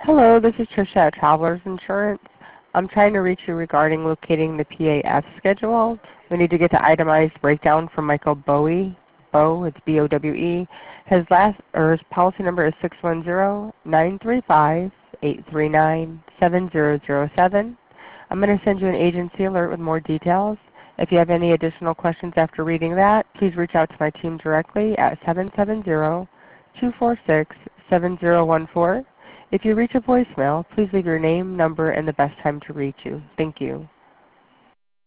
Hello, this is Tricia at Travelers Insurance. I'm trying to reach you regarding locating the PAF schedule. We need to get the itemized breakdown from Michael Bowie. Bowe, it's B-O-W-E. His policy number is 610-935-839-7007. I'm going to send you an agency alert with more details. If you have any additional questions after reading that, please reach out to my team directly at 770-246-7014. If you reach a voicemail, please leave your name, number, and the best time to reach you. Thank you.